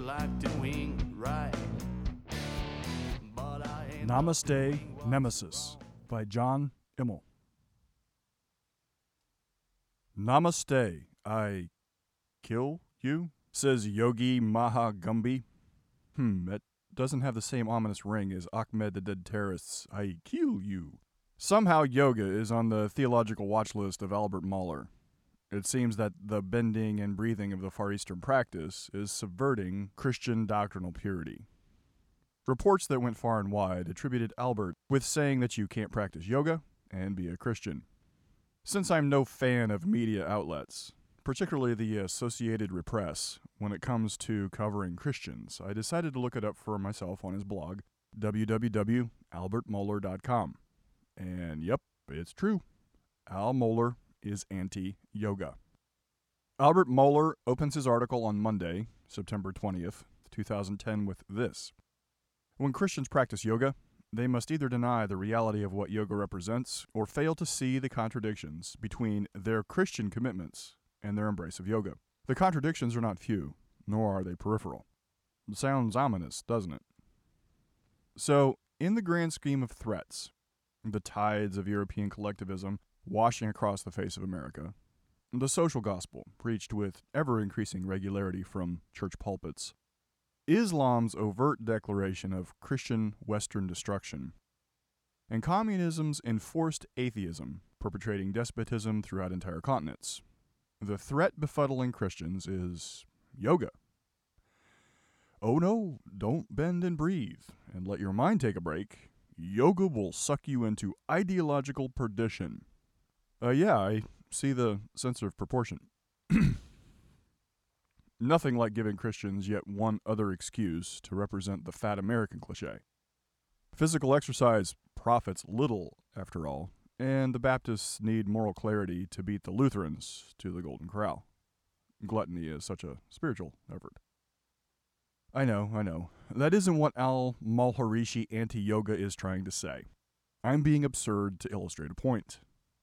like doing right. But I ain't Namaste Nemesis by John Immel. Namaste, I kill you, says Yogi Maha Gumbi. That doesn't have the same ominous ring as Ahmed the Dead Terrorist's I kill you. Somehow yoga is on the theological watch list of Albert Mohler. It seems that the bending and breathing of the Far Eastern practice is subverting Christian doctrinal purity. Reports that went far and wide attributed Albert with saying that you can't practice yoga and be a Christian. Since I'm no fan of media outlets, particularly the Associated Press, when it comes to covering Christians, I decided to look it up for myself on his blog, www.albertmohler.com. And yep, it's true. Al Mohler is anti-yoga. Albert Mohler opens his article on Monday, September 20th, 2010 with this. When Christians practice yoga, they must either deny the reality of what yoga represents or fail to see the contradictions between their Christian commitments and their embrace of yoga. The contradictions are not few, nor are they peripheral. It sounds ominous, doesn't it? So, in the grand scheme of threats, the tides of European collectivism washing across the face of America, the social gospel preached with ever-increasing regularity from church pulpits, Islam's overt declaration of Christian Western destruction, and communism's enforced atheism perpetrating despotism throughout entire continents. The threat befuddling Christians is yoga. Oh no, don't bend and breathe and let your mind take a break. Yoga will suck you into ideological perdition. Yeah, I see the sense of proportion. Nothing like giving Christians yet one other excuse to represent the fat American cliché. Physical exercise profits little, after all, and the Baptists need moral clarity to beat the Lutherans to the Golden Corral. Gluttony is such a spiritual effort. I know. That isn't what Al Maharishi anti-yoga is trying to say. I'm being absurd to illustrate a point.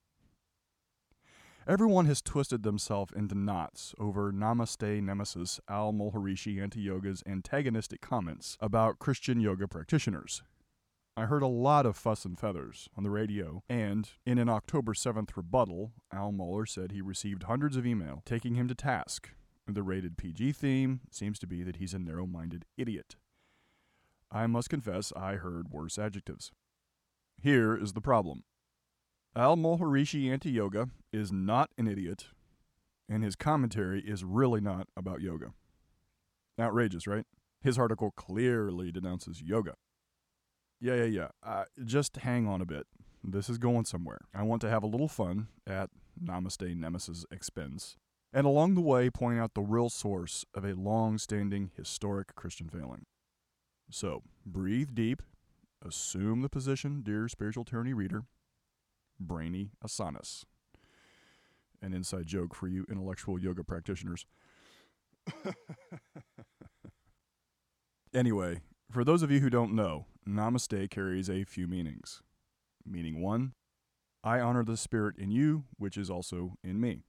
Everyone has twisted themselves into knots over Namaste Nemesis Al Maharishi anti-yoga's antagonistic comments about Christian yoga practitioners. I heard a lot of fuss and feathers on the radio, and in an October 7th rebuttal, Al Mohler said he received hundreds of emails taking him to task. The rated PG theme seems to be that he's a narrow-minded idiot. I must confess I heard worse adjectives. Here is the problem. Al Maharishi Anti-Yoga is not an idiot, and his commentary is really not about yoga. Outrageous, right? His article clearly denounces yoga. Yeah. Just hang on a bit. This is going somewhere. I want to have a little fun at Namaste Nemesis' expense, and along the way point out the real source of a long-standing historic Christian failing. So, breathe deep, assume the position, dear spiritual tyranny reader, brainy asanas. An inside joke for you intellectual yoga practitioners. Anyway, for those of you who don't know, Namaste carries a few meanings. Meaning 1, I honor the spirit in you, which is also in me.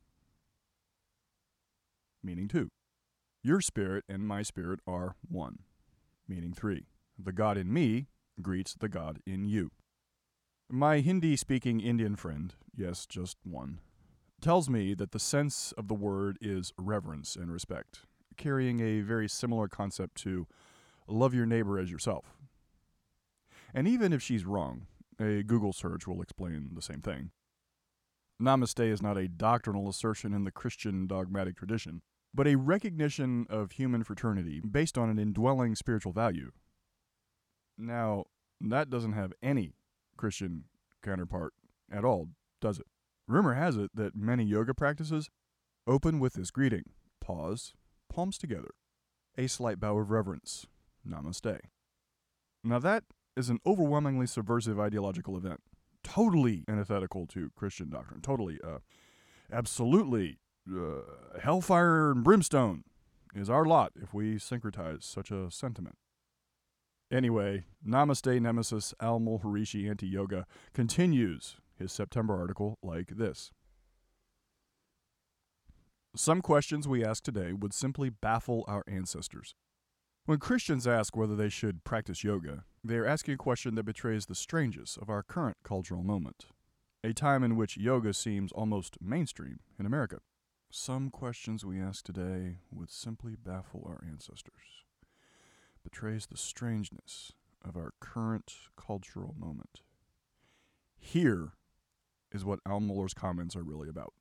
Meaning 2, your spirit and my spirit are one. Meaning 3, the God in me greets the God in you. My Hindi-speaking Indian friend, yes, just one, tells me that the sense of the word is reverence and respect, carrying a very similar concept to love your neighbor as yourself. And even if she's wrong, a Google search will explain the same thing. Namaste is not a doctrinal assertion in the Christian dogmatic tradition, but a recognition of human fraternity based on an indwelling spiritual value. Now, that doesn't have any Christian counterpart at all, does it? Rumor has it that many yoga practices open with this greeting. Pause, palms together. A slight bow of reverence. Namaste. Now that is an overwhelmingly subversive ideological event. Totally antithetical to Christian doctrine. Totally, absolutely, hellfire and brimstone is our lot if we syncretize such a sentiment. Anyway, Namaste Nemesis Al Maharishi Anti-Yoga continues his September article like this. Some questions we ask today would simply baffle our ancestors. When Christians ask whether they should practice yoga, they are asking a question that betrays the strangeness of our current cultural moment, a time in which yoga seems almost mainstream in America. Some questions we ask today would simply baffle our ancestors. Betrays the strangeness of our current cultural moment. Here is what Al Mohler's comments are really about.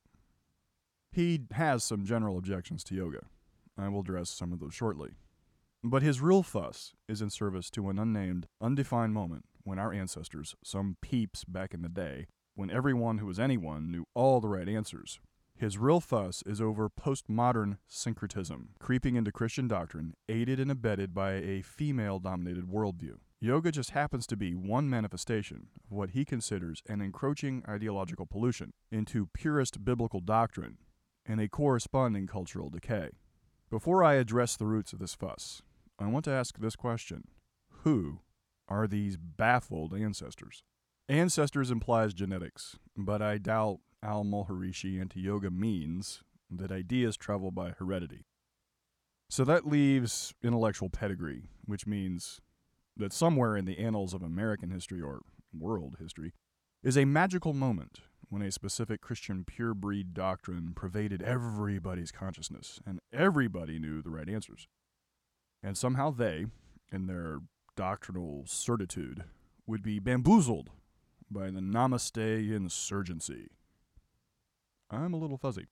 He has some general objections to yoga. I will address some of those shortly. But his real fuss is in service to an unnamed, undefined moment when our ancestors, some peeps back in the day, when everyone who was anyone knew all the right answers. His real fuss is over postmodern syncretism, creeping into Christian doctrine, aided and abetted by a female-dominated worldview. Yoga just happens to be one manifestation of what he considers an encroaching ideological pollution into purist biblical doctrine and a corresponding cultural decay. Before I address the roots of this fuss, I want to ask this question. Who are these baffled ancestors? Ancestors implies genetics, but I doubt Al Maharishi anti-yoga means that ideas travel by heredity. So that leaves intellectual pedigree, which means that somewhere in the annals of American history or world history is a magical moment when a specific Christian pure-breed doctrine pervaded everybody's consciousness and everybody knew the right answers. And somehow they, in their doctrinal certitude, would be bamboozled by the Namaste insurgency. I'm a little fuzzy.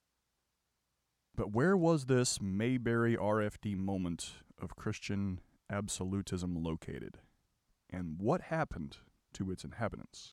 But where was this Mayberry RFD moment of Christian absolutism located? And what happened to its inhabitants?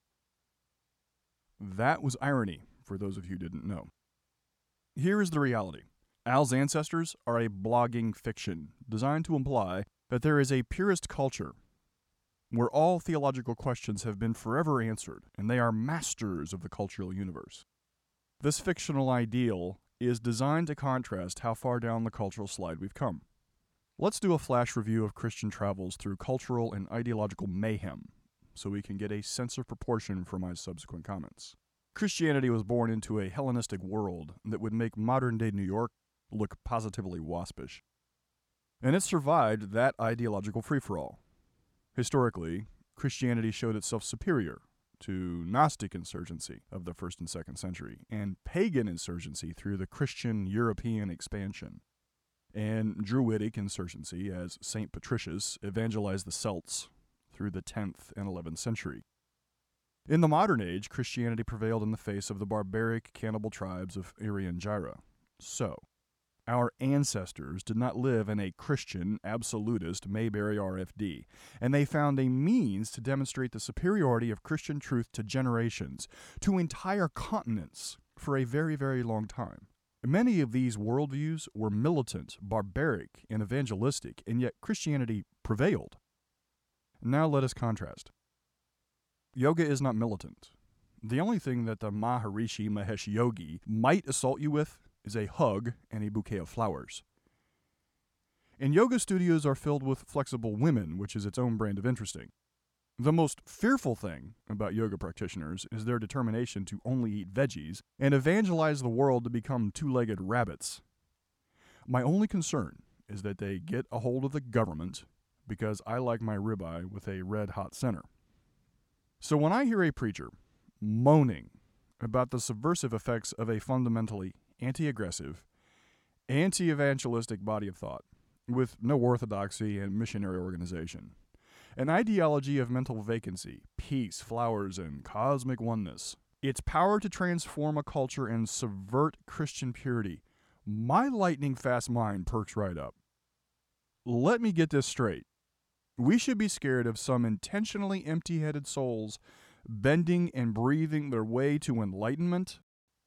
That was irony, for those of you who didn't know. Here is the reality. Al's ancestors are a blogging fiction designed to imply that there is a purist culture where all theological questions have been forever answered, and they are masters of the cultural universe. This fictional ideal is designed to contrast how far down the cultural slide we've come. Let's do a flash review of Christian travels through cultural and ideological mayhem, so we can get a sense of proportion for my subsequent comments. Christianity was born into a Hellenistic world that would make modern-day New York look positively waspish. And it survived that ideological free-for-all. Historically, Christianity showed itself superior to Gnostic insurgency of the 1st and 2nd century, and pagan insurgency through the Christian European expansion, and Druidic insurgency as St. Patricius evangelized the Celts through the 10th and 11th century. In the modern age, Christianity prevailed in the face of the barbaric cannibal tribes of Irian Jira. So, our ancestors did not live in a Christian, absolutist Mayberry RFD, and they found a means to demonstrate the superiority of Christian truth to generations, to entire continents, for a very, very long time. Many of these worldviews were militant, barbaric, and evangelistic, and yet Christianity prevailed. Now let us contrast. Yoga is not militant. The only thing that the Maharishi Mahesh Yogi might assault you with is a hug and a bouquet of flowers. And yoga studios are filled with flexible women, which is its own brand of interesting. The most fearful thing about yoga practitioners is their determination to only eat veggies and evangelize the world to become two-legged rabbits. My only concern is that they get a hold of the government because I like my ribeye with a red-hot center. So when I hear a preacher moaning about the subversive effects of a fundamentally anti-aggressive, anti-evangelistic body of thought with no orthodoxy and missionary organization, an ideology of mental vacancy, peace, flowers, and cosmic oneness, its power to transform a culture and subvert Christian purity, my lightning-fast mind perks right up. Let me get this straight. We should be scared of some intentionally empty-headed souls bending and breathing their way to enlightenment?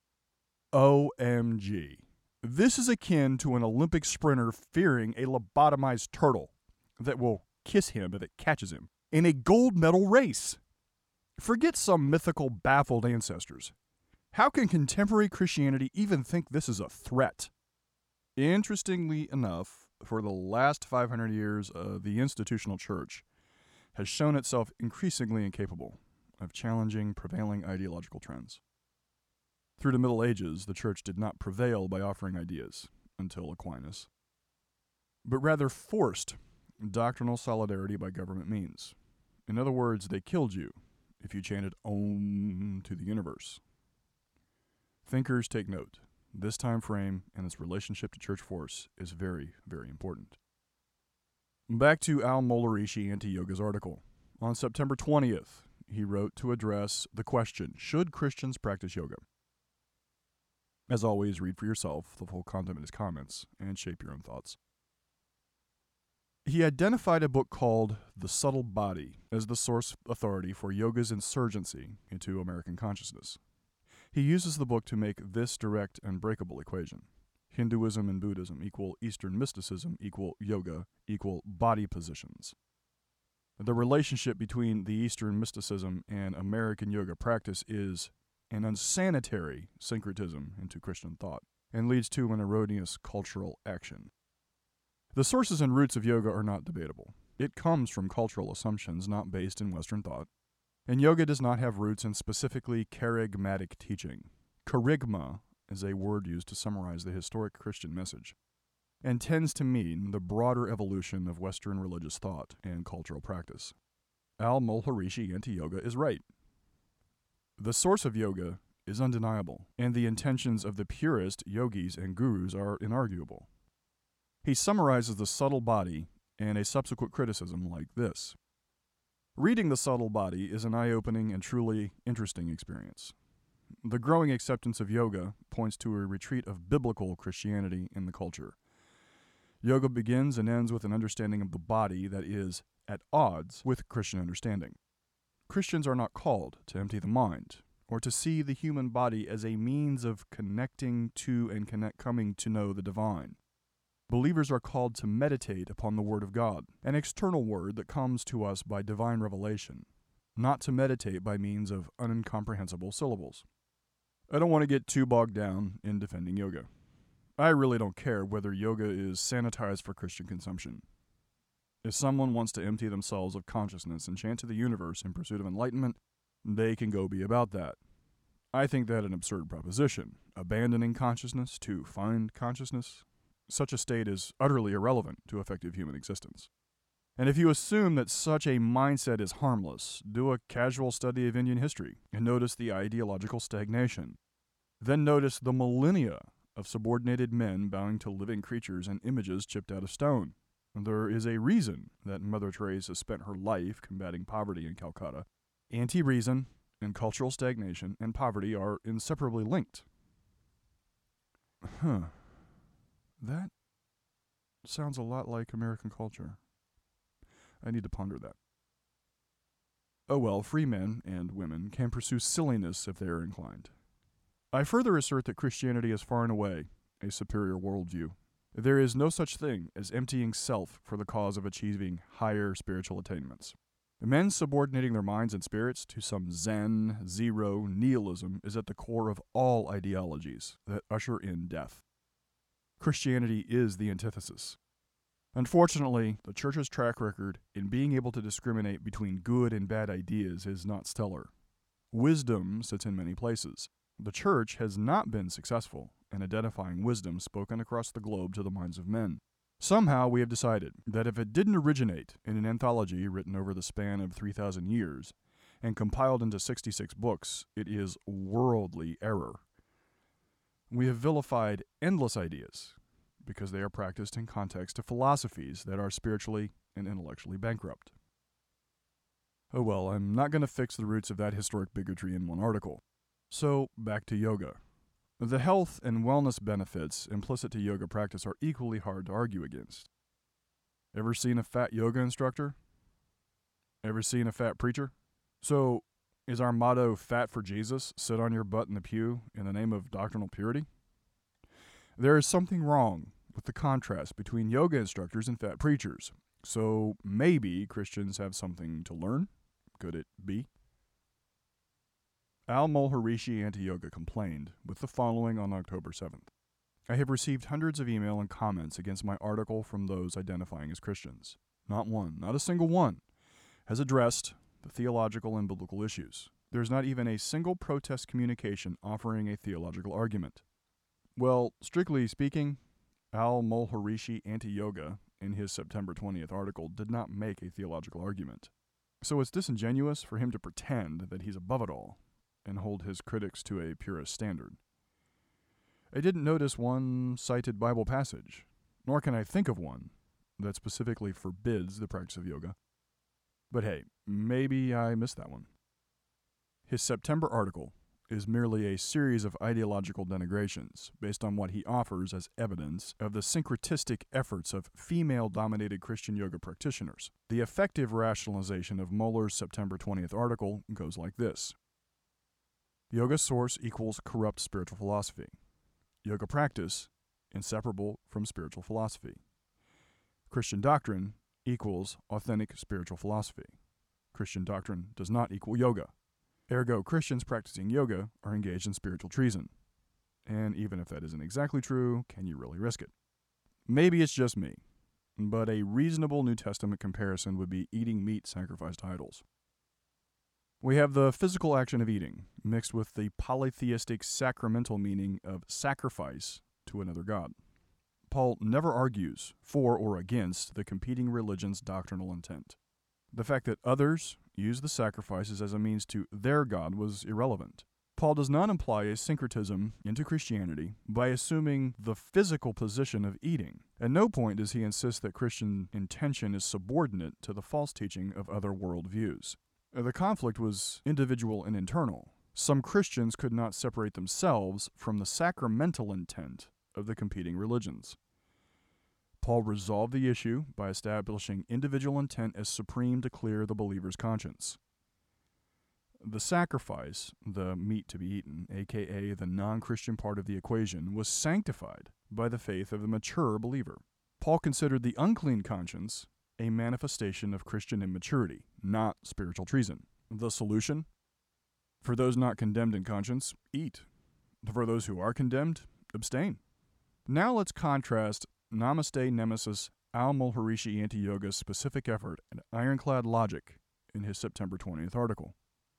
OMG. This is akin to an Olympic sprinter fearing a lobotomized turtle that will kiss him if it catches him in a gold medal race. Forget some mythical baffled ancestors. How can contemporary Christianity even think this is a threat? Interestingly enough, for the last 500 years, the institutional church has shown itself increasingly incapable of challenging prevailing ideological trends. Through the Middle Ages, the church did not prevail by offering ideas until Aquinas, but rather forced doctrinal solidarity by government means. In other words, they killed you if you chanted Om to the universe. Thinkers take note. This time frame and its relationship to church force is very, very important. Back to Al-Maharishi Anti-Yoga's article. On September 20th, he wrote to address the question, should Christians practice yoga? As always, read for yourself the full content of his comments and shape your own thoughts. He identified a book called The Subtle Body as the source authority for yoga's insurgency into American consciousness. He uses the book to make this direct and breakable equation. Hinduism and Buddhism equal Eastern mysticism equal yoga equal body positions. The relationship between the Eastern mysticism and American yoga practice is an unsanitary syncretism into Christian thought and leads to an erroneous cultural action. The sources and roots of yoga are not debatable. It comes from cultural assumptions not based in Western thought, and yoga does not have roots in specifically charismatic teaching. Charisma is a word used to summarize the historic Christian message, and tends to mean the broader evolution of Western religious thought and cultural practice. Al-Maharishi Anti-Yoga is right. The source of yoga is undeniable, and the intentions of the purest yogis and gurus are inarguable. He summarizes the subtle body and a subsequent criticism like this. Reading The Subtle Body is an eye-opening and truly interesting experience. The growing acceptance of yoga points to a retreat of biblical Christianity in the culture. Yoga begins and ends with an understanding of the body that is at odds with Christian understanding. Christians are not called to empty the mind or to see the human body as a means of connecting to and coming to know the divine. Believers are called to meditate upon the Word of God, an external word that comes to us by divine revelation, not to meditate by means of unincomprehensible syllables. I don't want to get too bogged down in defending yoga. I really don't care whether yoga is sanitized for Christian consumption. If someone wants to empty themselves of consciousness and chant to the universe in pursuit of enlightenment, they can go be about that. I think that an absurd proposition, abandoning consciousness to find consciousness. Such a state is utterly irrelevant to effective human existence. And if you assume that such a mindset is harmless, do a casual study of Indian history and notice the ideological stagnation. Then notice the millennia of subordinated men bowing to living creatures and images chipped out of stone. There is a reason that Mother Teresa spent her life combating poverty in Calcutta. Anti-reason and cultural stagnation and poverty are inseparably linked. That sounds a lot like American culture. I need to ponder that. Oh well, free men and women can pursue silliness if they are inclined. I further assert that Christianity is far and away a superior worldview. There is no such thing as emptying self for the cause of achieving higher spiritual attainments. Men subordinating their minds and spirits to some Zen, zero, nihilism is at the core of all ideologies that usher in death. Christianity is the antithesis. Unfortunately, the Church's track record in being able to discriminate between good and bad ideas is not stellar. Wisdom sits in many places. The Church has not been successful in identifying wisdom spoken across the globe to the minds of men. Somehow we have decided that if it didn't originate in an anthology written over the span of 3,000 years and compiled into 66 books, it is worldly error. We have vilified endless ideas because they are practiced in context of philosophies that are spiritually and intellectually bankrupt. Oh well, I'm not going to fix the roots of that historic bigotry in one article. So, back to yoga. The health and wellness benefits implicit to yoga practice are equally hard to argue against. Ever seen a fat yoga instructor? Ever seen a fat preacher? So, is our motto, fat for Jesus, sit on your butt in the pew in the name of doctrinal purity? There is something wrong with the contrast between yoga instructors and fat preachers. So maybe Christians have something to learn? Could it be? Al-Maharishi Anti-Yoga complained with the following on October 7th. I have received hundreds of email and comments against my article from those identifying as Christians. Not one, not a single one, has addressed the theological and biblical issues. There is not even a single protest communication offering a theological argument. Well, strictly speaking, Al-Maharishi Anti-Yoga in his September 20th article did not make a theological argument. So it's disingenuous for him to pretend that he's above it all and hold his critics to a purist standard. I didn't notice one cited Bible passage, nor can I think of one that specifically forbids the practice of yoga. But hey, maybe I missed that one. His September article is merely a series of ideological denigrations based on what he offers as evidence of the syncretistic efforts of female-dominated Christian yoga practitioners. The effective rationalization of Mohler's September 20th article goes like this. Yoga source equals corrupt spiritual philosophy. Yoga practice inseparable from spiritual philosophy. Christian doctrine equals authentic spiritual philosophy. Christian doctrine does not equal yoga. Ergo, Christians practicing yoga are engaged in spiritual treason. And even if that isn't exactly true, can you really risk it? Maybe it's just me, but a reasonable New Testament comparison would be eating meat sacrificed to idols. We have the physical action of eating, mixed with the polytheistic sacramental meaning of sacrifice to another god. Paul never argues for or against the competing religion's doctrinal intent. The fact that others use the sacrifices as a means to their god was irrelevant. Paul does not imply a syncretism into Christianity by assuming the physical position of eating. At no point does he insist that Christian intention is subordinate to the false teaching of other worldviews. The conflict was individual and internal. Some Christians could not separate themselves from the sacramental intent of the competing religions. Paul resolved the issue by establishing individual intent as supreme to clear the believer's conscience. The sacrifice, the meat to be eaten, aka the non-Christian part of the equation, was sanctified by the faith of the mature believer. Paul considered the unclean conscience a manifestation of Christian immaturity, not spiritual treason. The solution? For those not condemned in conscience, eat. For those who are condemned, abstain. Now let's contrast Namaste Nemesis Al-Mulharishi Anti-Yoga's specific effort and ironclad logic in his September 20th article.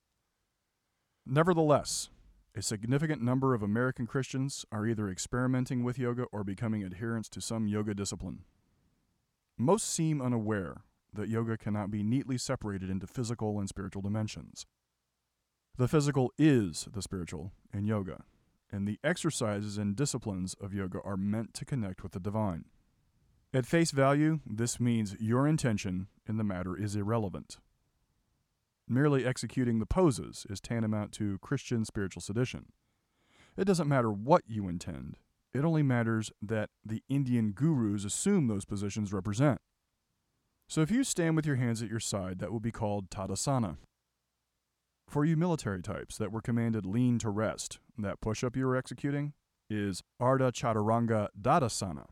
Nevertheless, a significant number of American Christians are either experimenting with yoga or becoming adherents to some yoga discipline. Most seem unaware that yoga cannot be neatly separated into physical and spiritual dimensions. The physical is the spiritual in yoga, and the exercises and disciplines of yoga are meant to connect with the divine. At face value, this means your intention in the matter is irrelevant. Merely executing the poses is tantamount to Christian spiritual sedition. It doesn't matter what you intend. It only matters that the Indian gurus assume those positions represent. So if you stand with your hands at your side, that will be called Tadasana. For you military types that were commanded lean to rest, that push-up you were executing is Ardha Chaturanga Dadasana.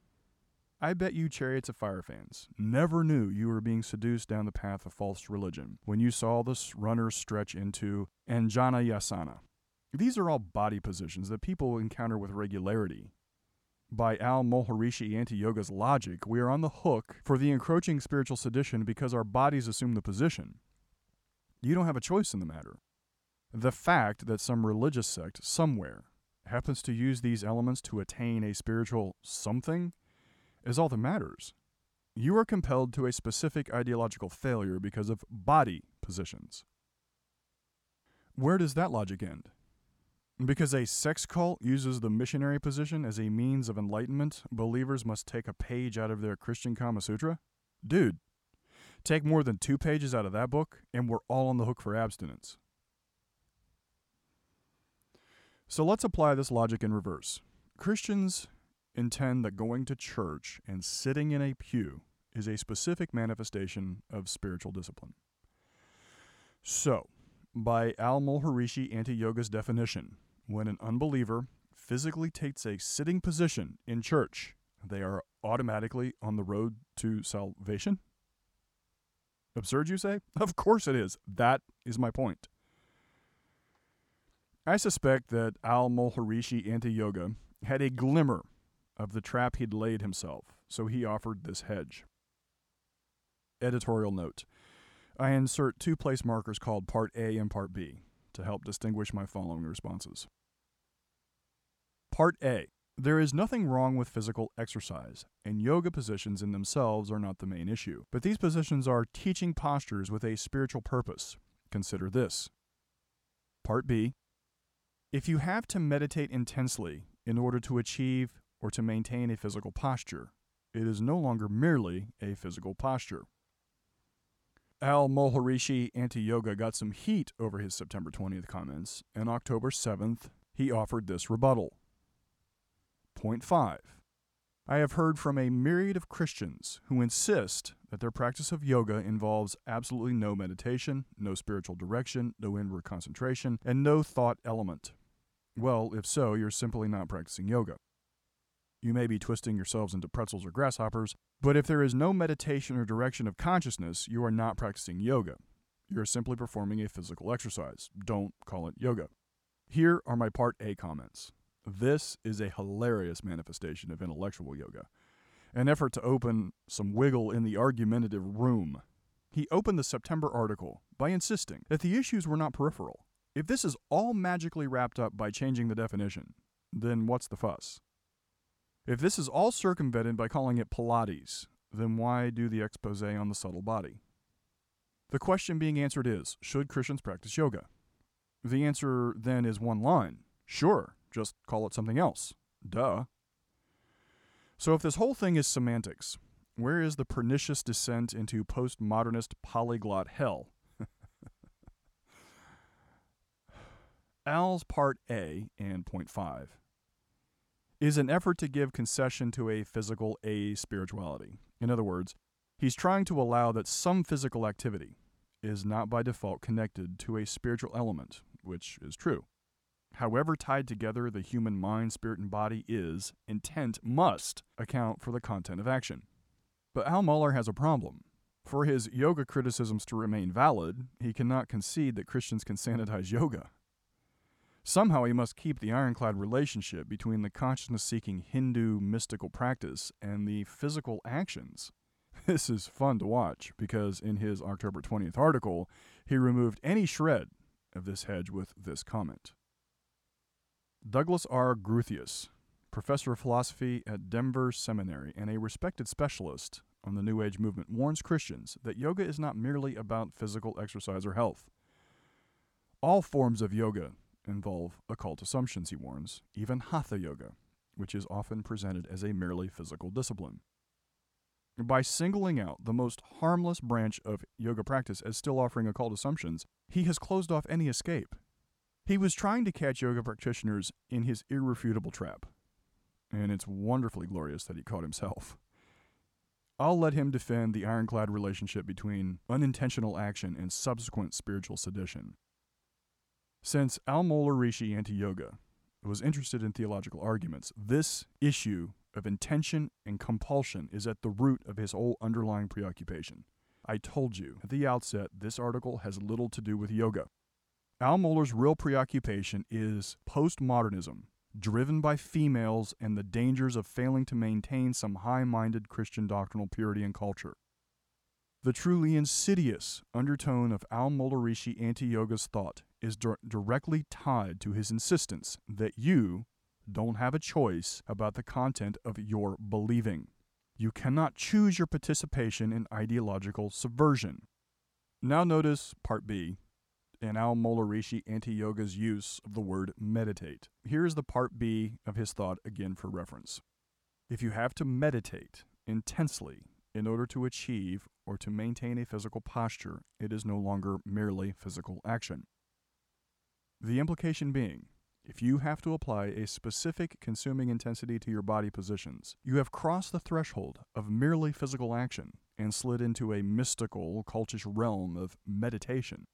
I bet you Chariots of Fire fans never knew you were being seduced down the path of false religion when you saw this runners stretch into Anjaneyasana. These are all body positions that people encounter with regularity. By Al-Mulharishi Anti-Yoga's logic, we are on the hook for the encroaching spiritual sedition because our bodies assume the position. You don't have a choice in the matter. The fact that some religious sect somewhere happens to use these elements to attain a spiritual something is all that matters. You are compelled to a specific ideological failure because of body positions. Where does that logic end? Because a sex cult uses the missionary position as a means of enlightenment, believers must take a page out of their Christian Kama Sutra? Dude, take more than 2 pages out of that book, and we're all on the hook for abstinence. So let's apply this logic in reverse. Christians intend that going to church and sitting in a pew is a specific manifestation of spiritual discipline. So, by Al-Mulharishi Anti-Yoga's definition, when an unbeliever physically takes a sitting position in church, they are automatically on the road to salvation? Absurd, you say? Of course it is. That is my point. I suspect that Al-Mulharishi Anti-Yoga had a glimmer of the trap he'd laid himself, so he offered this hedge. Editorial note. I insert 2 place markers called Part A and Part B to help distinguish my following responses. Part A. There is nothing wrong with physical exercise, and yoga positions in themselves are not the main issue. But these positions are teaching postures with a spiritual purpose. Consider this. Part B. If you have to meditate intensely in order to achieve or to maintain a physical posture, it is no longer merely a physical posture. Al Moharishi Anti-Yoga got some heat over his September 20th comments, and October 7th, he offered this rebuttal. Point 5. I have heard from a myriad of Christians who insist that their practice of yoga involves absolutely no meditation, no spiritual direction, no inward concentration, and no thought element. Well, if so, you're simply not practicing yoga. You may be twisting yourselves into pretzels or grasshoppers, but if there is no meditation or direction of consciousness, you are not practicing yoga. You are simply performing a physical exercise. Don't call it yoga. Here are my Part A comments. This is a hilarious manifestation of intellectual yoga, an effort to open some wiggle in the argumentative room. He opened the September article by insisting that the issues were not peripheral. If this is all magically wrapped up by changing the definition, then what's the fuss? If this is all circumvented by calling it Pilates, then why do the expose on the subtle body? The question being answered is, should Christians practice yoga? The answer then is one line. Sure. Just call it something else. Duh. So if this whole thing is semantics, where is the pernicious descent into postmodernist polyglot hell? Al's Part A and Point 5 is an effort to give concession to a physical a-spirituality. In other words, he's trying to allow that some physical activity is not by default connected to a spiritual element, which is true. However tied together the human mind, spirit, and body is, intent must account for the content of action. But Al Mohler has a problem. For his yoga criticisms to remain valid, he cannot concede that Christians can sanitize yoga. Somehow he must keep the ironclad relationship between the consciousness-seeking Hindu mystical practice and the physical actions. This is fun to watch because in his October 20th article, he removed any shred of this hedge with this comment. Douglas R. Groothuis, professor of philosophy at Denver Seminary and a respected specialist on the New Age movement, warns Christians that yoga is not merely about physical exercise or health. All forms of yoga involve occult assumptions, he warns, even Hatha yoga, which is often presented as a merely physical discipline. By singling out the most harmless branch of yoga practice as still offering occult assumptions, he has closed off any escape. He was trying to catch yoga practitioners in his irrefutable trap, and it's wonderfully glorious that he caught himself. I'll let him defend the ironclad relationship between unintentional action and subsequent spiritual sedition. Since Al Mohler Anti-Yoga was interested in theological arguments, this issue of intention and compulsion is at the root of his whole underlying preoccupation. I told you at the outset this article has little to do with yoga. Al Mohler's real preoccupation is postmodernism, driven by females and the dangers of failing to maintain some high-minded Christian doctrinal purity and culture. The truly insidious undertone of Al Mohler Anti-Yoga's thought is directly tied to his insistence that you don't have a choice about the content of your believing. You cannot choose your participation in ideological subversion. Now notice Part B, and Al Mohler Anti-Yoga's use of the word meditate. Here is the Part B of his thought again for reference. If you have to meditate intensely in order to achieve or to maintain a physical posture, it is no longer merely physical action. The implication being, if you have to apply a specific consuming intensity to your body positions, you have crossed the threshold of merely physical action and slid into a mystical, cultish realm of meditation.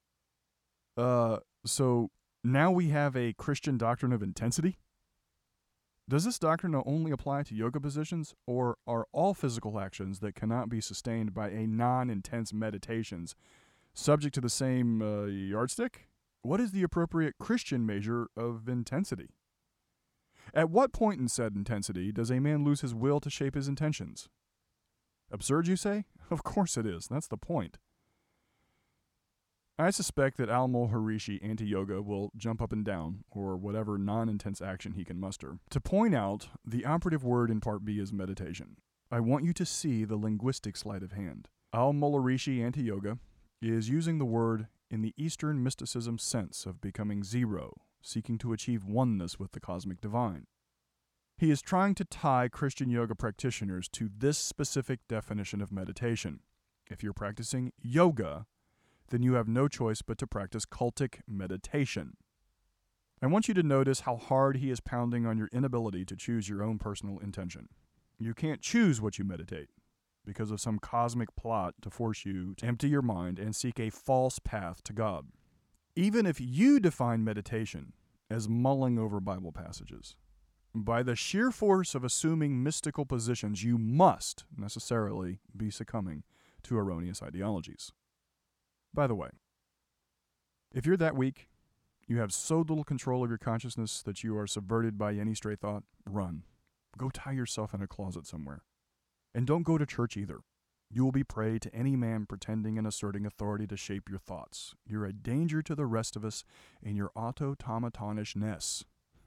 So now we have a Christian doctrine of intensity? Does this doctrine only apply to yoga positions, or are all physical actions that cannot be sustained by a non-intense meditations subject to the same yardstick? What is the appropriate Christian measure of intensity? At what point in said intensity does a man lose his will to shape his intentions? Absurd, you say? Of course it is. That's the point. I suspect that Al-Maharishi Anti-Yoga will jump up and down, or whatever non-intense action he can muster, to point out the operative word in Part B is meditation. I want you to see the linguistic sleight of hand. Al-Maharishi Anti-Yoga is using the word in the Eastern mysticism sense of becoming zero, seeking to achieve oneness with the cosmic divine. He is trying to tie Christian yoga practitioners to this specific definition of meditation. If you're practicing yoga, then you have no choice but to practice cultic meditation. I want you to notice how hard he is pounding on your inability to choose your own personal intention. You can't choose what you meditate because of some cosmic plot to force you to empty your mind and seek a false path to God. Even if you define meditation as mulling over Bible passages, by the sheer force of assuming mystical positions, you must necessarily be succumbing to erroneous ideologies. By the way, if you're that weak, you have so little control of your consciousness that you are subverted by any stray thought, run. Go tie yourself in a closet somewhere. And don't go to church either. You will be prey to any man pretending and asserting authority to shape your thoughts. You're a danger to the rest of us in your autotomatonishness.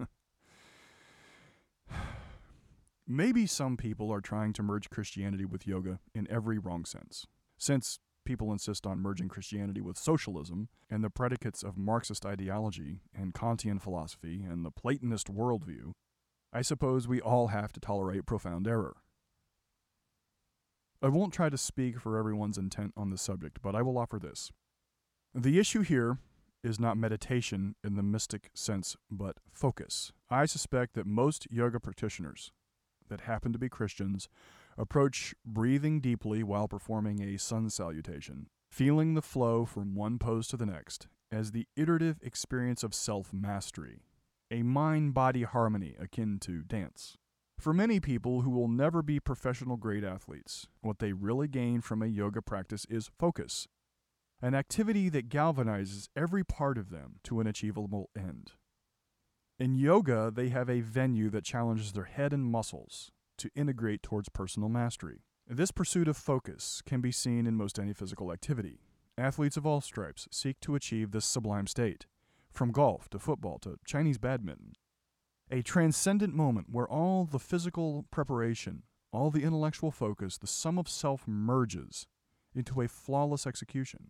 Maybe some people are trying to merge Christianity with yoga in every wrong sense. Since people insist on merging Christianity with socialism and the predicates of Marxist ideology and Kantian philosophy and the Platonist worldview, I suppose we all have to tolerate profound error. I won't try to speak for everyone's intent on this subject, but I will offer this. The issue here is not meditation in the mystic sense, but focus. I suspect that most yoga practitioners that happen to be Christians approach breathing deeply while performing a sun salutation, feeling the flow from one pose to the next, as the iterative experience of self-mastery, a mind-body harmony akin to dance. For many people who will never be professional-grade athletes, what they really gain from a yoga practice is focus, an activity that galvanizes every part of them to an achievable end. In yoga, they have a venue that challenges their head and muscles to integrate towards personal mastery. This pursuit of focus can be seen in most any physical activity. Athletes of all stripes seek to achieve this sublime state, from golf to football to Chinese badminton. A transcendent moment where all the physical preparation, all the intellectual focus, the sum of self merges into a flawless execution.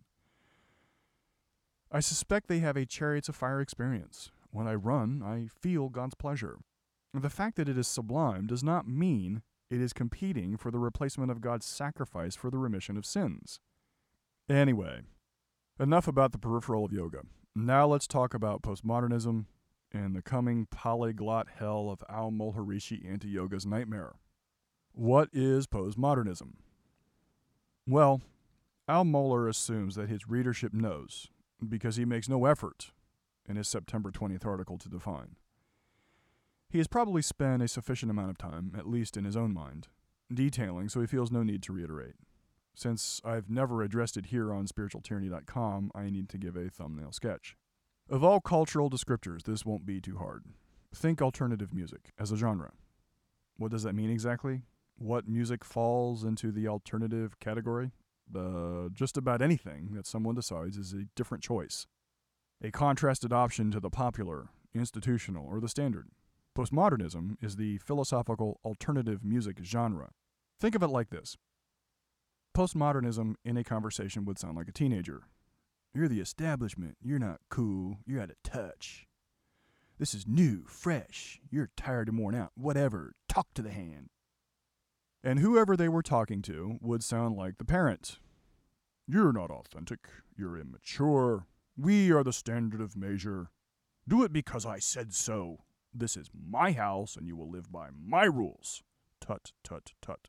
I suspect they have a Chariots of Fire experience. When I run, I feel God's pleasure. The fact that it is sublime does not mean it is competing for the replacement of God's sacrifice for the remission of sins. Anyway, enough about the peripheral of yoga. Now let's talk about postmodernism and the coming polyglot hell of Al-Maharishi Anti-Yoga's nightmare. What is postmodernism? Well, Al-Mohler assumes that his readership knows, because he makes no effort in his September 20th article to define. He has probably spent a sufficient amount of time, at least in his own mind, detailing, so he feels no need to reiterate. Since I've never addressed it here on spiritualtyranny.com, I need to give a thumbnail sketch. Of all cultural descriptors, this won't be too hard. Think alternative music as a genre. What does that mean exactly? What music falls into the alternative category? Just about anything that someone decides is a different choice. A contrasted option to the popular, institutional, or the standard. Postmodernism is the philosophical alternative music genre. Think of it like this. Postmodernism in a conversation would sound like a teenager. You're the establishment. You're not cool. You're out of touch. This is new, fresh. You're tired and worn out. Whatever. Talk to the hand. And whoever they were talking to would sound like the parent. You're not authentic. You're immature. We are the standard of measure. Do it because I said so. This is my house, and you will live by my rules. Tut, tut, tut.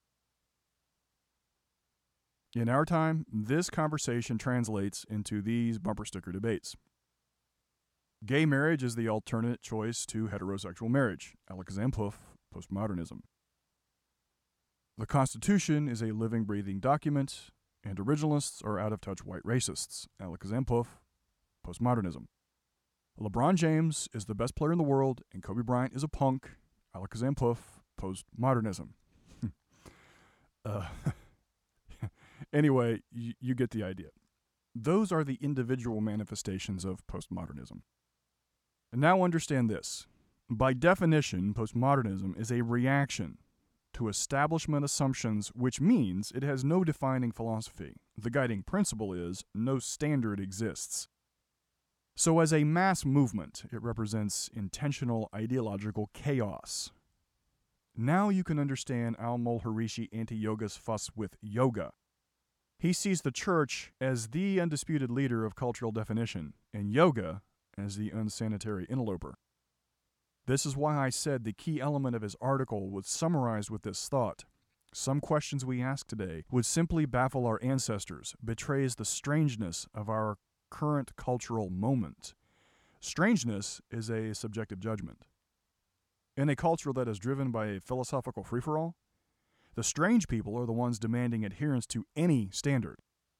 In our time, this conversation translates into these bumper sticker debates. Gay marriage is the alternate choice to heterosexual marriage. Alakazam Puff, postmodernism. The Constitution is a living, breathing document, and originalists are out-of-touch white racists. Alakazam Puff, postmodernism. LeBron James is the best player in the world, and Kobe Bryant is a punk. Alakazam Puff, postmodernism. Anyway, you get the idea. Those are the individual manifestations of postmodernism. And now understand this. By definition, postmodernism is a reaction to establishment assumptions, which means it has no defining philosophy. The guiding principle is no standard exists. So as a mass movement, it represents intentional ideological chaos. Now you can understand Al-Mulharishi Anti-Yoga's fuss with yoga. He sees the church as the undisputed leader of cultural definition, and yoga as the unsanitary interloper. This is why I said the key element of his article was summarized with this thought. Some questions we ask today would simply baffle our ancestors, betrays the strangeness of our current cultural moment. Strangeness is a subjective judgment. In a culture that is driven by a philosophical free-for-all, the strange people are the ones demanding adherence to any standard.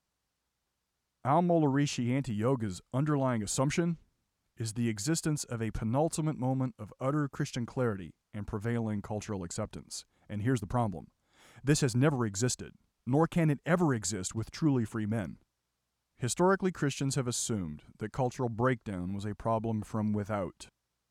Al-Mulharishi Anti-Yoga's underlying assumption is the existence of a penultimate moment of utter Christian clarity and prevailing cultural acceptance. And here's the problem. This has never existed, nor can it ever exist with truly free men. Historically, Christians have assumed that cultural breakdown was a problem from without.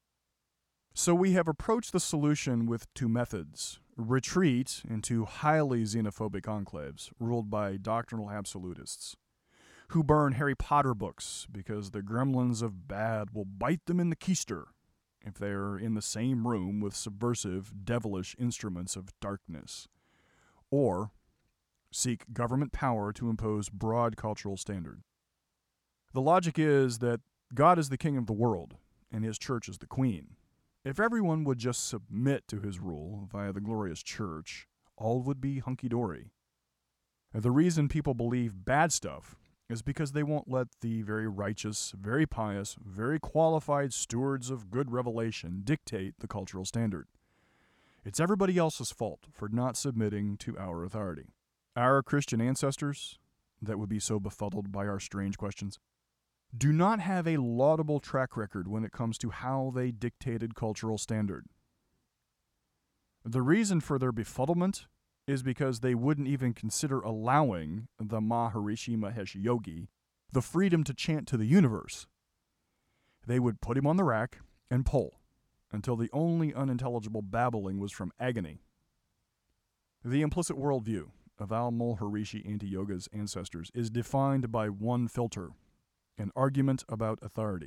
So we have approached the solution with two methods: retreat into highly xenophobic enclaves ruled by doctrinal absolutists, who burn Harry Potter books because the gremlins of bad will bite them in the keister if they are in the same room with subversive, devilish instruments of darkness, or seek government power to impose broad cultural standard. The logic is that God is the king of the world, and his church is the queen. If everyone would just submit to his rule via the glorious church, all would be hunky-dory. The reason people believe bad stuff is because they won't let the very righteous, very pious, very qualified stewards of good revelation dictate the cultural standard. It's everybody else's fault for not submitting to our authority. Our Christian ancestors, that would be so befuddled by our strange questions, do not have a laudable track record when it comes to how they dictated cultural standard. The reason for their befuddlement is because they wouldn't even consider allowing the Maharishi Mahesh Yogi the freedom to chant to the universe. They would put him on the rack and pull until the only unintelligible babbling was from agony. The implicit worldview of Al-Mulharishi Anti-Yoga's ancestors is defined by one filter: an argument about authority.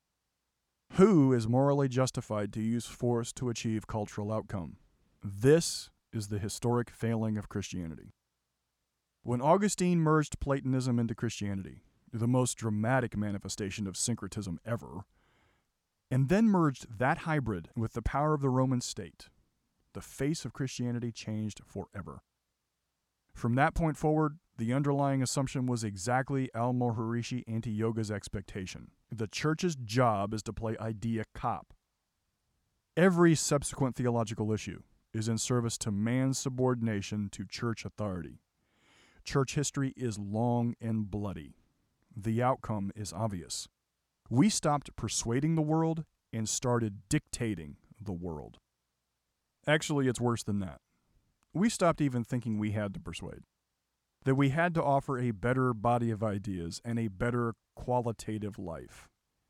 Who is morally justified to use force to achieve cultural outcome? This is the historic failing of Christianity. When Augustine merged Platonism into Christianity, the most dramatic manifestation of syncretism ever, and then merged that hybrid with the power of the Roman state, the face of Christianity changed forever. From that point forward, the underlying assumption was exactly Al-Mulharishi Anti-Yoga's expectation. The church's job is to play idea cop. Every subsequent theological issue is in service to man's subordination to church authority. Church history is long and bloody. The outcome is obvious. We stopped persuading the world and started dictating the world. Actually, it's worse than that. We stopped even thinking we had to persuade, that we had to offer a better body of ideas and a better qualitative life.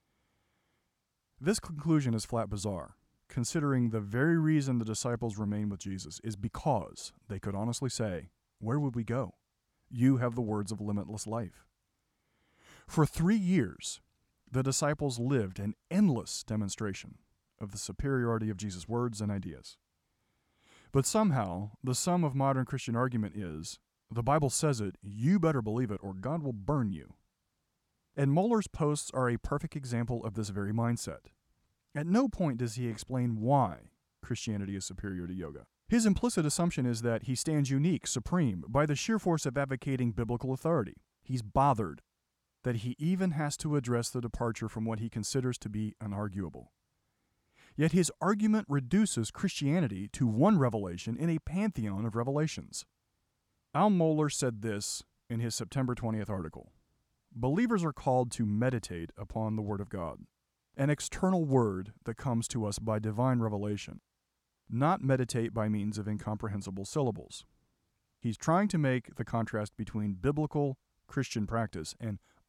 This conclusion is flat bizarre, considering the very reason the disciples remained with Jesus is because they could honestly say, "Where would we go? You have the words of limitless life." For 3 years, the disciples lived an endless demonstration of the superiority of Jesus' words and ideas. But somehow, the sum of modern Christian argument is, the Bible says it, you better believe it or God will burn you. And Mohler's posts are a perfect example of this very mindset. At no point does he explain why Christianity is superior to yoga. His implicit assumption is that he stands unique, supreme, by the sheer force of advocating biblical authority. He's bothered that he even has to address the departure from what he considers to be unarguable. Yet his argument reduces Christianity to one revelation in a pantheon of revelations. Al Mohler said this in his September 20th article: "Believers are called to meditate upon the Word of God, an external word that comes to us by divine revelation, not meditate by means of incomprehensible syllables." He's trying to make the contrast between biblical Christian practice and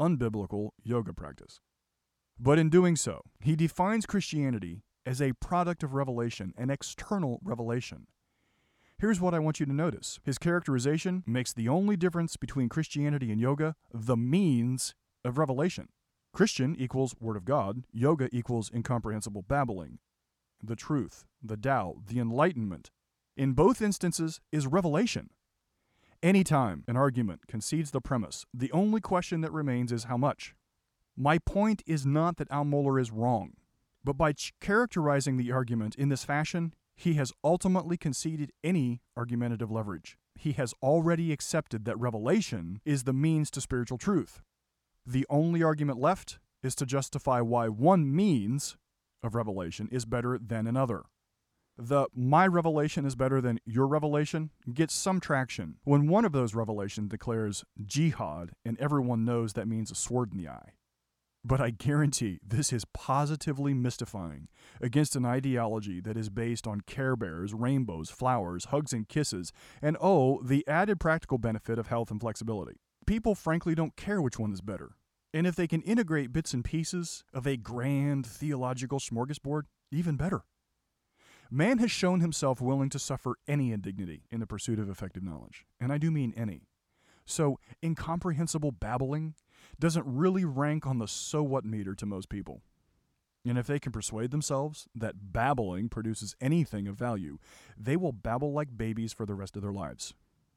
unbiblical yoga practice. But in doing so, he defines Christianity as a product of revelation, an external revelation. Here's what I want you to notice. His characterization makes the only difference between Christianity and yoga the means of revelation. Christian equals Word of God, yoga equals incomprehensible babbling. The truth, the Tao, the enlightenment, in both instances is revelation. Anytime an argument concedes the premise, the only question that remains is how much. My point is not that Al Mohler is wrong, but by characterizing the argument in this fashion, he has ultimately conceded any argumentative leverage. He has already accepted that revelation is the means to spiritual truth. The only argument left is to justify why one means of revelation is better than another. The "my revelation is better than your revelation" gets some traction when one of those revelations declares jihad and everyone knows that means a sword in the eye. But I guarantee this is positively mystifying against an ideology that is based on Care Bears, rainbows, flowers, hugs and kisses, and the added practical benefit of health and flexibility. People frankly don't care which one is better. And if they can integrate bits and pieces of a grand theological smorgasbord, even better. Man has shown himself willing to suffer any indignity in the pursuit of effective knowledge, and I do mean any. So, incomprehensible babbling doesn't really rank on the so what meter to most people. And if they can persuade themselves that babbling produces anything of value, they will babble like babies for the rest of their lives.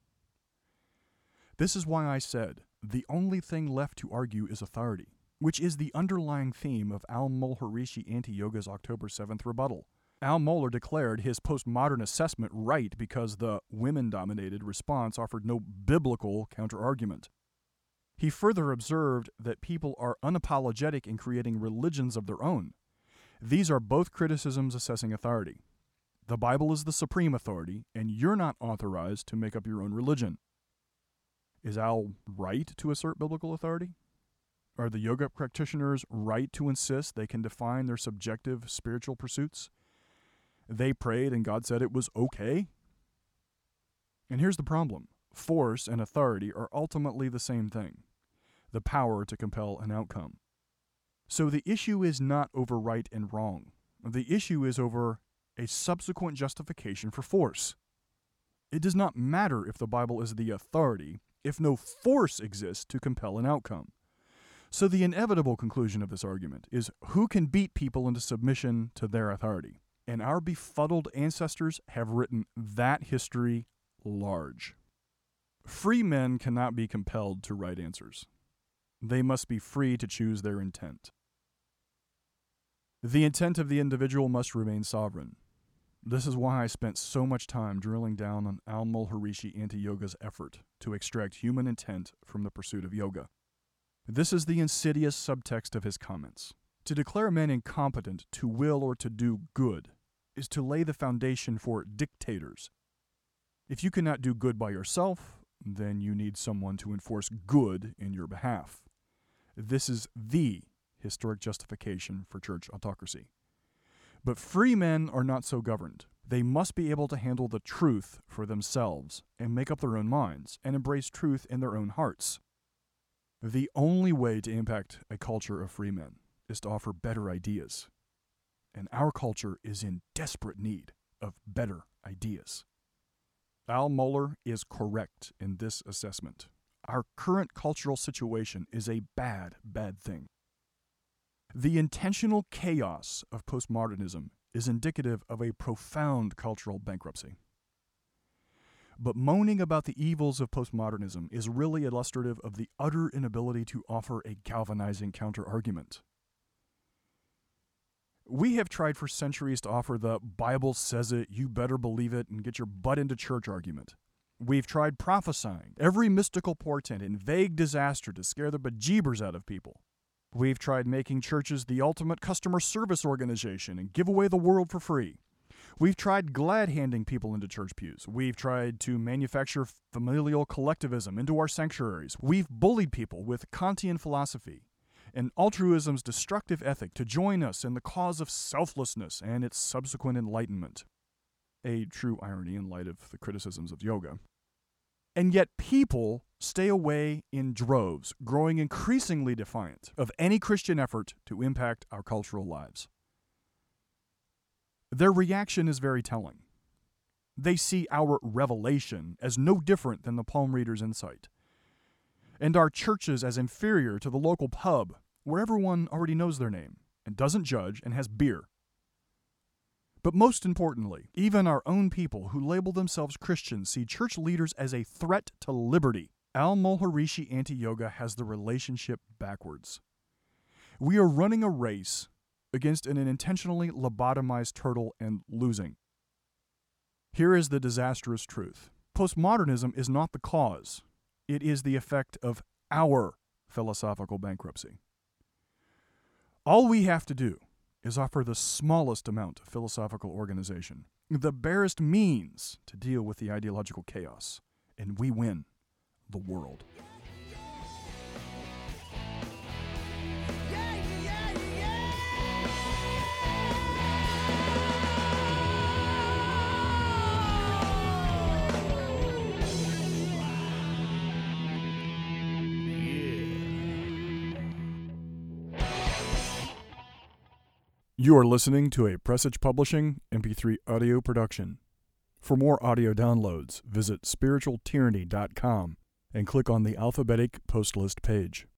This is why I said the only thing left to argue is authority, which is the underlying theme of Al-Mulharishi Anti-Yoga's October 7th rebuttal. Al Mohler declared his postmodern assessment right because the women-dominated response offered no biblical counter-argument. He further observed that people are unapologetic in creating religions of their own. These are both criticisms assessing authority. The Bible is the supreme authority, and you're not authorized to make up your own religion. Is Al right to assert biblical authority? Are the yoga practitioners right to insist they can define their subjective spiritual pursuits? They prayed and God said it was okay? And here's the problem. Force and authority are ultimately the same thing, the power to compel an outcome. So the issue is not over right and wrong. The issue is over a subsequent justification for force. It does not matter if the Bible is the authority if no force exists to compel an outcome. So the inevitable conclusion of this argument is who can beat people into submission to their authority. And our befuddled ancestors have written that history large. Free men cannot be compelled to right answers. They must be free to choose their intent. The intent of the individual must remain sovereign. This is why I spent so much time drilling down on Al-Mulharishi Anti-Yoga's effort to extract human intent from the pursuit of yoga. This is the insidious subtext of his comments. To declare men incompetent to will or to do good is to lay the foundation for dictators. If you cannot do good by yourself, then you need someone to enforce good in your behalf. This is the historic justification for church autocracy. But free men are not so governed. They must be able to handle the truth for themselves and make up their own minds and embrace truth in their own hearts. The only way to impact a culture of free men is to offer better ideas. And our culture is in desperate need of better ideas. Al Mohler is correct in this assessment. Our current cultural situation is a bad, bad thing. The intentional chaos of postmodernism is indicative of a profound cultural bankruptcy. But moaning about the evils of postmodernism is really illustrative of the utter inability to offer a galvanizing counter-argument. We have tried for centuries to offer the Bible says it, you better believe it, and get your butt into church argument. We've tried prophesying every mystical portent and vague disaster to scare the bejeebers out of people. We've tried making churches the ultimate customer service organization and give away the world for free. We've tried glad-handing people into church pews. We've tried to manufacture familial collectivism into our sanctuaries. We've bullied people with Kantian philosophy and altruism's destructive ethic to join us in the cause of selflessness and its subsequent enlightenment. A true irony in light of the criticisms of yoga. And yet people stay away in droves, growing increasingly defiant of any Christian effort to impact our cultural lives. Their reaction is very telling. They see our revelation as no different than the palm reader's insight, and our churches as inferior to the local pub where everyone already knows their name and doesn't judge and has beer. But most importantly, even our own people who label themselves Christians see church leaders as a threat to liberty. Al-Maharishi Anti-Yoga has the relationship backwards. We are running a race against an intentionally lobotomized turtle and losing. Here is the disastrous truth. Postmodernism is not the cause. It is the effect of our philosophical bankruptcy. All we have to do is offer the smallest amount of philosophical organization, the barest means to deal with the ideological chaos, and we win the world. You are listening to a Presage Publishing MP3 audio production. For more audio downloads, visit spiritualtyranny.com and click on the alphabetic post list page.